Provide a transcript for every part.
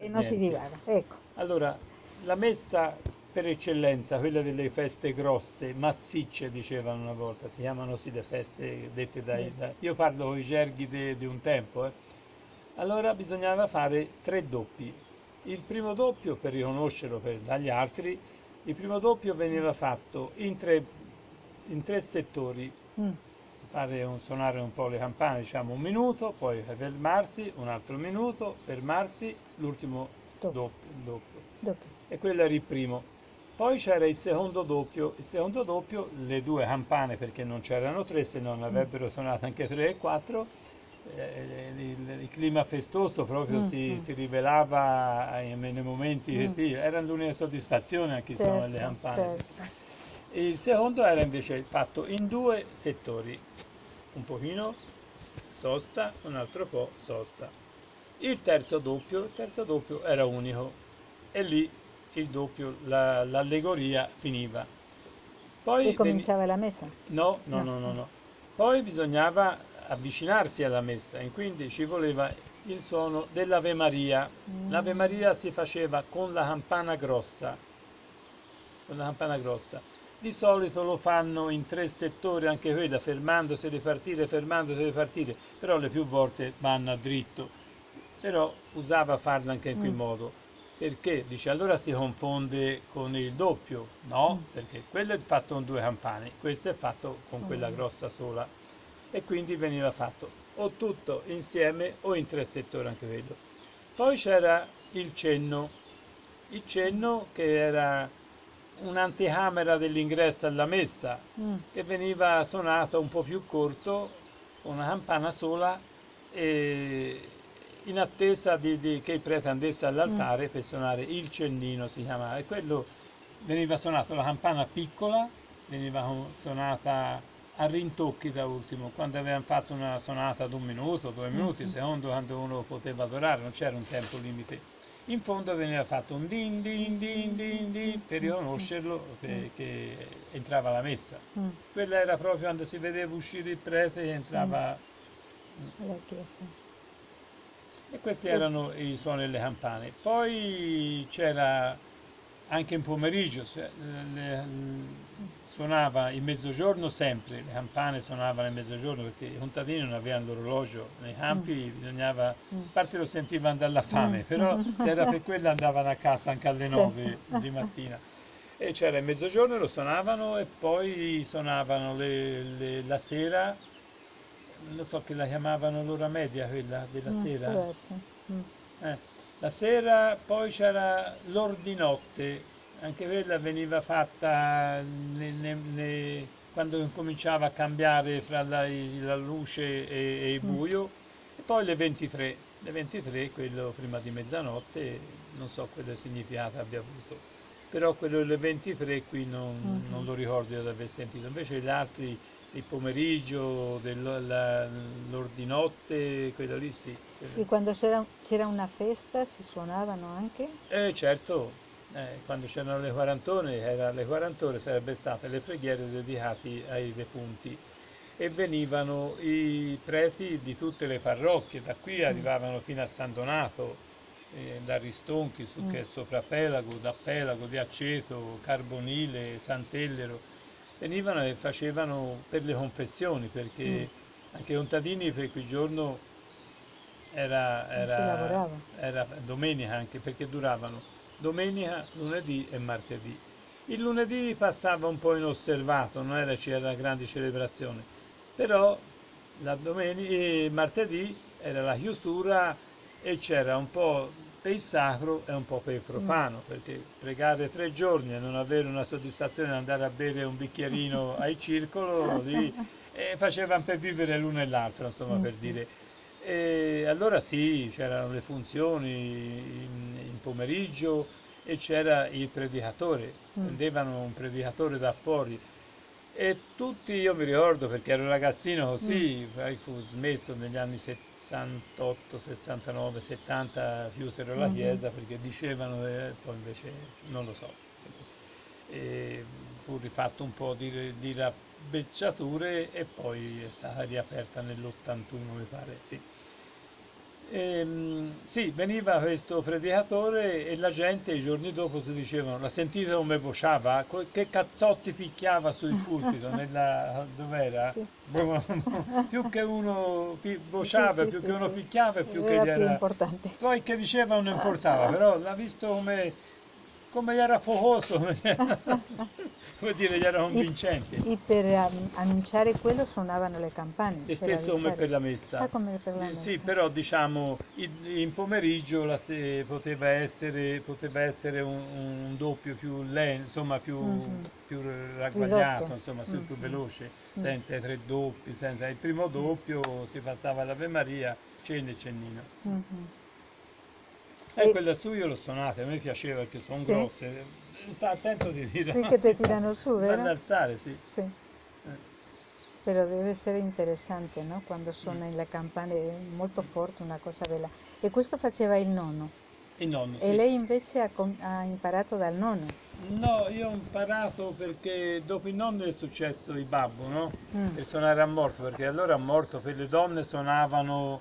E non si niente. divara, ecco. Allora, la messa per eccellenza, quella delle feste grosse, massicce, dicevano una volta, si chiamano sì le feste dette io parlo con i gerghi di un tempo, eh. Allora bisognava fare tre doppi. Il primo doppio, per riconoscerlo dagli altri, il primo doppio veniva fatto in tre settori, Mm, suonare un po' le campane, diciamo un minuto, poi fermarsi, un altro minuto, fermarsi, l'ultimo doppio, doppio. doppio. E quello era il primo. Poi c'era il secondo doppio, le due campane perché non c'erano tre, se non Mm, avrebbero suonato anche tre e quattro. Il clima festoso proprio mm, mm, si rivelava nei momenti mm. festivi, era l'unica soddisfazione a chi suona le Certo, campane. certo. Il secondo era invece fatto in due settori, un pochino sosta, un altro po' sosta. Il terzo doppio era unico e lì il doppio, l'allegoria finiva. E Poi cominciava la messa? no, no, No. no, no, no. Poi bisognava avvicinarsi alla messa e quindi ci voleva il suono dell'Ave Maria. L'Ave Mm, Maria si faceva con la campana grossa, con la campana grossa. Di solito lo fanno in tre settori, anche quella, fermandosi e ripartire, fermandosi e ripartire, però le più volte vanno a dritto. Però usava farla anche in quel mm, modo. Perché? Dice, allora si confonde con il doppio. No, mm. perché quello è fatto con due campane, questo è fatto con Con quella una. grossa sola. E quindi veniva fatto o tutto insieme o in tre settori anche quello. Poi c'era il cenno che era un'anticamera dell'ingresso alla messa, Mm, che veniva suonato un po' più corto, una campana sola, e in attesa che il prete andasse mm. all'altare per suonare il cennino, si chiamava, e quello veniva suonato la campana piccola, veniva suonata a rintocchi da ultimo, quando avevano fatto una sonata di un minuto, due minuti, Mh-mh. secondo quando uno poteva durare, non c'era un tempo limite. In fondo veniva fatto un din din din din din per riconoscerlo che entrava la messa. Mh. Quella era proprio quando si vedeva uscire il prete e Mh. entrava. Alla chiesa. E questi E erano i suoni delle campane. Poi c'era anche in pomeriggio, suonava il mezzogiorno sempre, le campane suonavano il mezzogiorno perché i contadini non avevano l'orologio, nei mh, campi bisognava, a mh, parte lo sentivano dalla fame, però se era mh-mh. per quello andavano a casa anche alle Certo. 9 di mattina. E c'era il mezzogiorno, lo suonavano e poi suonavano la sera, non so che la chiamavano l'ora media quella della Può sera. darsi. Eh, la sera poi c'era l'ordinotte, anche quella veniva fatta quando incominciava a cambiare fra la luce e il Mh, buio, e poi le 23, quello prima di mezzanotte, non so quello significato abbia avuto, però quello delle 23 qui non mh-mh. lo ricordo di aver sentito, invece gli altri, il pomeriggio, l'ordinotte, quello lì sì. E quando c'era una festa si suonavano anche? Certo, quando c'erano le 40 ore, le 40 ore sarebbe state le preghiere dedicate ai defunti e venivano i preti di tutte le parrocchie, da qui Mh, arrivavano fino a San Donato, da Ristonchi, che mh, è sopra Pelago, da Pelago, di Aceto, Carbonile, Sant'Ellero, venivano e facevano per le confessioni, mh. perché anche i contadini per quel giorno era, Non si era, lavorava. era domenica anche perché duravano domenica, lunedì e martedì. Il lunedì passava un po' inosservato, non era, c'era grandi celebrazioni, però la domenica e martedì era la chiusura e c'era un po' per il sacro e un po' per il Mh. profano, perché pregare 3 giorni e non avere una soddisfazione di andare a bere un bicchierino al circolo, lì, facevano per vivere l'uno e l'altro, insomma, per Mh-mh. dire. E allora sì, c'erano le funzioni in pomeriggio e c'era il predicatore, Mh, prendevano un predicatore da fuori e tutti, io mi ricordo perché ero ragazzino mh, così, poi fu smesso negli anni 68, 69, 70, chiusero la mh-mh. chiesa perché dicevano, poi invece non lo so. E fu rifatto un po' di rabbecciature e poi è stata riaperta nell'81, mi pare, sì. Sì, veniva questo predicatore e la gente i giorni dopo si dicevano, la sentite come vociava? Che cazzotti picchiava sul pulpito, dov'era? Sì. Più che uno Sì, vociava, sì, più che sì, uno sì. picchiava, più che Era gli più era... importante. Poi che diceva non importava, però l'ha visto come gli era focoso, come dire, gli era E, convincente. e per annunciare quello suonavano le campane, E per stesso come avvisare. per la Ah, messa. come per la Sì, messa. però diciamo in pomeriggio poteva essere un doppio più lento, insomma Mhm. più Ridotto. ragguagliato, insomma più Mhm. veloce, Mm. senza i tre doppi, senza il primo Mm. doppio si passava all'Ave Maria, cena e cenino. Mhm. E E quella su io l'ho suonata, a me piaceva perché sono sì, grosse, sta attento di sì tirare, che ti tirano su, di farle vero? alzare, sì. Sì. Eh, Però deve essere interessante, no? Quando mm. suona in le campane è molto forte, una cosa bella. E questo faceva il nonno. Il nonno, E sì. lei invece ha imparato dal nonno. No, io ho imparato perché dopo il nonno è successo il babbo, no? Mm. Per suonare a morto, perché allora a morto per le donne suonavano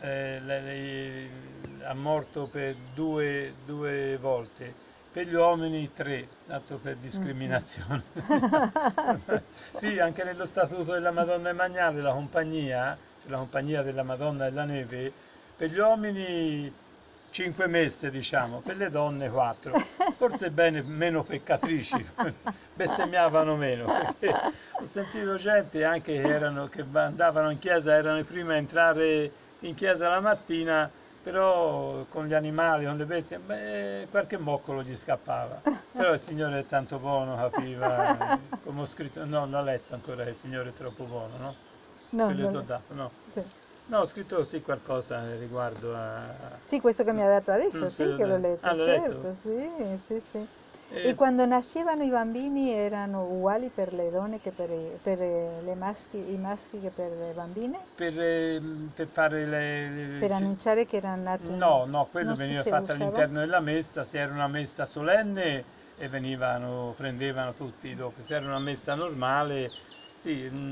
a morto per due volte, per gli uomini tre, tanto per Mhm. discriminazione. Sì. Sì, anche nello Statuto della Madonna Emanuele, la compagnia, cioè la compagnia della Madonna della Neve, per gli uomini 5 messe, diciamo, per le donne 4. Forse bene, meno peccatrici, bestemmiavano meno, perché ho sentito gente anche che andavano in chiesa, erano i primi a entrare in chiesa la mattina, però con gli animali, con le bestie, beh, qualche moccolo gli scappava. Però il Signore è tanto buono, capiva, come ho scritto, no, non ho letto ancora che il Signore è troppo buono, no? No, Quello no, ti ho dato, no. sì. No, ho scritto sì qualcosa riguardo a... Sì, questo che mi ha dato adesso, te sì, l'ho che l'ho detto. Ah, letto, l'hai letto? certo, sì, sì, sì. E E quando nascevano i bambini erano uguali per le donne che per i maschi che per le bambine? per fare Per annunciare che era nato un... No, no, quello Non si veniva se fatto usava? all'interno della messa, se era una messa solenne e prendevano tutti dopo, se era una messa normale, sì,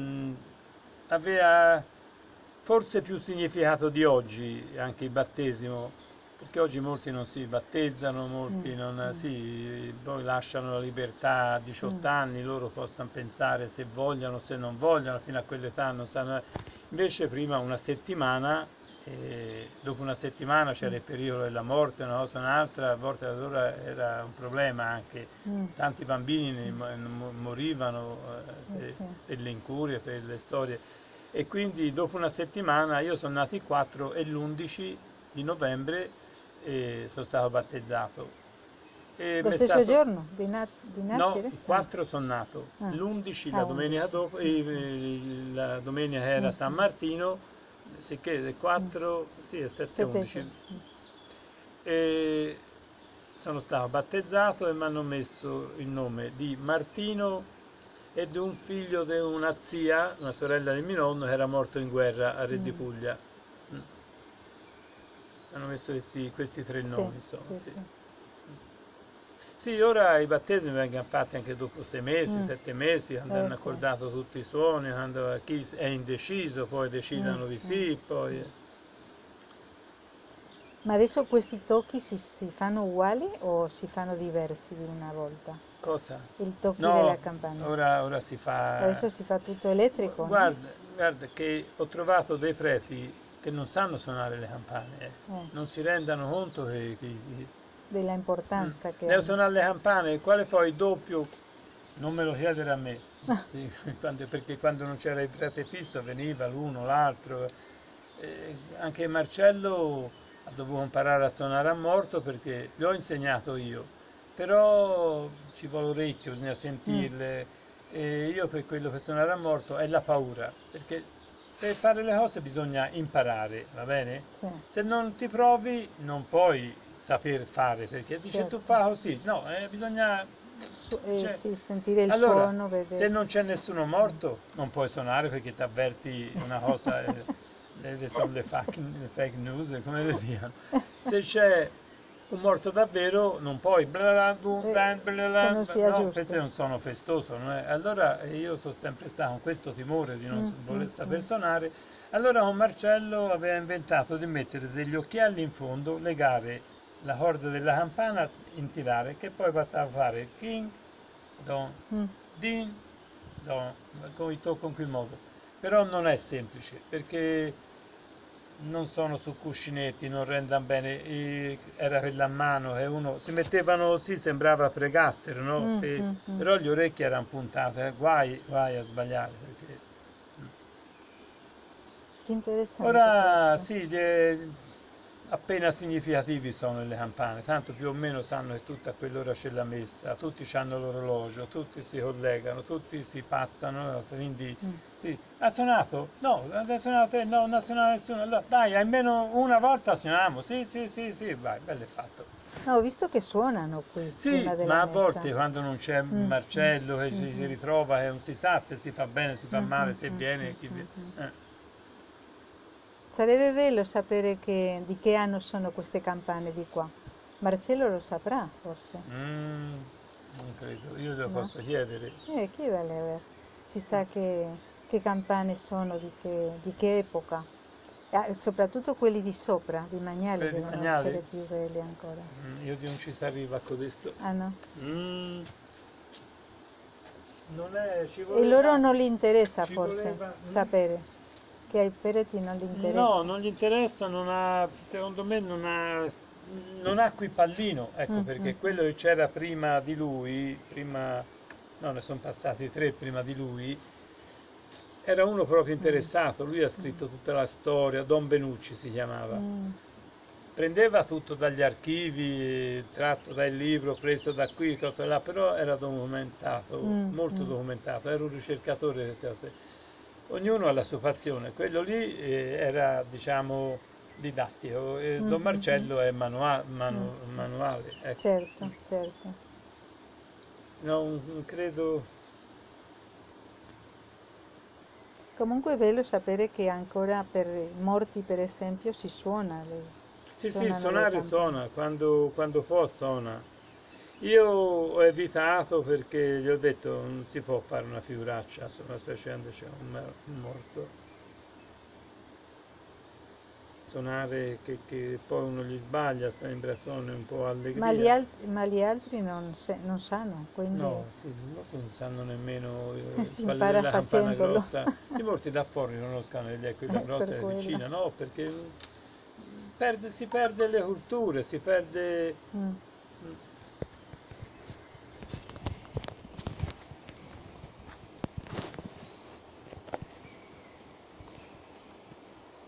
aveva forse più significato di oggi anche il battesimo, perché oggi molti non si battezzano, Mm, molti non, mm, sì, poi lasciano la libertà a mm, 18 anni, loro possono pensare se vogliono, se non vogliono, fino a quell'età non sanno. Invece prima una settimana, e dopo una settimana c'era mm, il periodo della morte, una cosa o un'altra, a volte allora era un problema anche, mm, tanti bambini mm. morivano Sì. per le incurie, per le storie. E quindi dopo una settimana io sono nato il 4 e l'11 di novembre sono stato battezzato. E Lo mi è stesso stato... giorno di No, nascere? il Ah, 4 sono nato, ah, l'11 la ah, domenica 11. dopo, Mhm, la domenica era San mhm, Martino, sicché il mm. 4, sì, è 7 7-11. giorni. Mm. E sono stato battezzato e mi hanno messo il nome di Martino e di un figlio di una zia, una sorella di mio nonno che era morto in guerra a Re di Mm. Puglia. Mm. Hanno messo questi tre Sì, nomi, insomma, sì, sì. sì. Sì, ora i battesimi vengono fatti anche dopo 6 mesi, Mm. 7 mesi, quando hanno Sì. accordato tutti i suoni, quando chi è indeciso poi Mm, decidono di mm, sì, poi... mm. Ma adesso questi tocchi si fanno uguali o si fanno diversi di una volta? Cosa? I tocchi della No, campana. ora si fa... Adesso si fa tutto elettrico, no? Guarda che ho trovato dei preti che non sanno suonare le campane, Eh, non si rendono conto della Mm. importanza che Devo hanno. suonare le campane, quale poi il doppio? Non me lo chiedere a me, sì, perché quando non c'era il prete fisso veniva l'uno, l'altro. Anche Marcello ha dovuto imparare a suonare a morto perché gli ho insegnato io, però ci vuole orecchio, bisogna Mm, sentirle. E io per quello che suonare a morto è la paura, perché per fare le cose bisogna imparare, va bene? sì, Se non ti provi non puoi saper fare, perché dice tu certo. fa così, no, bisogna... cioè, Sì, sentire il allora, suono, se vedere. non c'è nessuno Mm. morto non puoi suonare perché ti avverti una cosa, sono le fake news, come le dicono. Se c'è un morto davvero non puoi, bla bla bla bla Che bla non bla, sia no, queste giusto. non sono festoso, non è? Allora io sono sempre stato con questo timore di non Mm, mm, voler saper mm. suonare, Allora con Marcello aveva inventato di mettere degli occhiali in fondo, legare la corda della campana in tirare, che poi bastava fare King, Don, Mm. Din, Don, come tocco in quel modo. Però non è semplice, perché non sono su cuscinetti, non rendono bene, era quella a mano che uno si mettevano così, sembrava pregassero, no? Mm, mm, mm. Però le orecchie erano puntate, guai, guai a sbagliare. Che interessante Ora questo. sì, appena significativi sono le campane, tanto più o meno sanno che tutta a quell'ora c'è la messa, tutti hanno l'orologio, tutti si collegano, tutti si passano, quindi Mm. sì. Ha suonato? No, ha suonato te? No, non ha suonato nessuno. Allora, dai, almeno una volta suoniamo, sì, sì, sì, sì, vai, bello fatto. No, ho visto che suonano qui Sì, prima ma della a messa. volte quando non c'è Mm, mm, Marcello che mm, si mm, ritrova, che non si sa se si fa bene, si fa mm, male, mm, se mm, viene, mm, chi mm, viene. mm. Eh. Sarebbe bello sapere di che anno sono queste campane di qua. Marcello lo saprà, forse, Non credo, io lo no? posso chiedere. Chiedale, a ver. Si sa che campane sono, di che epoca. Soprattutto quelli di sopra, di Magnale, Quelli di devono Magnali? essere più belli ancora. Io non ci si arriva a codesto. Ah no? Mm, non è, E loro non gli interessa ci forse voleva, sapere, che ai Peretti non gli no, interessa. non gli interessa, secondo me non ha qui pallino, ecco Mm, mm, perché mm, quello che c'era prima di lui, no, ne sono passati tre prima di lui, era uno proprio mm, interessato, lui ha scritto tutta la storia, Don Benucci si chiamava. mm, Prendeva tutto dagli archivi, tratto dal libro, preso da qui, cose là, però era documentato, mm, molto mm, documentato, era un ricercatore di queste cose. Ognuno ha la sua passione, quello lì era, diciamo, didattico, e mm, Don mm, mm, Marcello è mm, mm. manuale, ecco. Certo, certo. Non credo. Comunque è bello sapere che ancora per i morti, per esempio, Sì, sì, suonano le suonare campane. suona, quando può suona. Io ho evitato perché gli ho detto non si può fare una figuraccia su una specie quando c'è un morto. Suonare che poi uno gli sbaglia, sembra suoni un po' allegria. Ma gli altri non sanno, quindi No, sì, i morti non sanno nemmeno si qual è impara la campana facendolo. grossa. I morti da fuori non conoscono quella grossa Per e quello. vicina, no, perché si perde le culture, si perde. Mm.